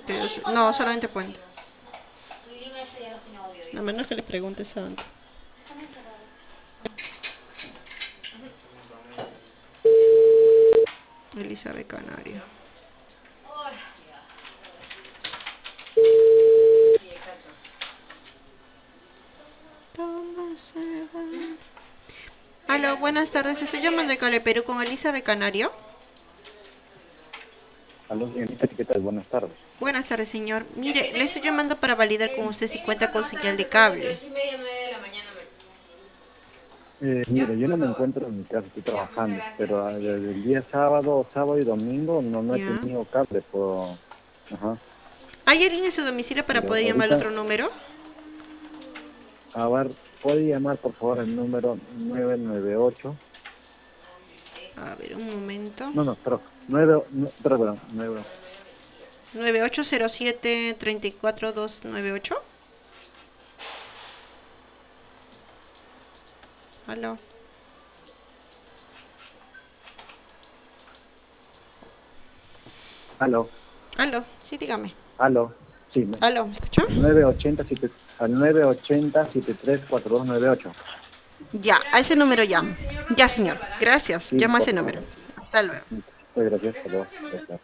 No, solamente puente. A menos que le preguntes antes. Elizabeth Canario. Aló, buenas tardes. Estoy llamando de Cale, Perú con Elizabeth Canario. Aló, señorita, ¿qué tal? Buenas tardes. Buenas tardes, señor. Mire, le estoy llamando para validar con usted si cuenta con señal de cable. Mire, yo no me encuentro en mi casa, estoy trabajando, pero desde el día sábado y domingo no he Ya. tenido cable, ajá. ¿Hay alguien en su domicilio para Pero poder llamar al ahorita, otro número? a ver, ¿puede llamar por favor el número 998? A ver, un momento. No, pero, 9, perdón, 9807-34298. Aló. aló, Aló, sí, dígame. aló, sí, Aló, ¿me escuchó? al 980, al 980-734298. Ya, a ese número llamo. Ya, señor. Gracias. Sí, Llamo a por ese número. favor. Hasta luego. Muchas gracias, hasta luego.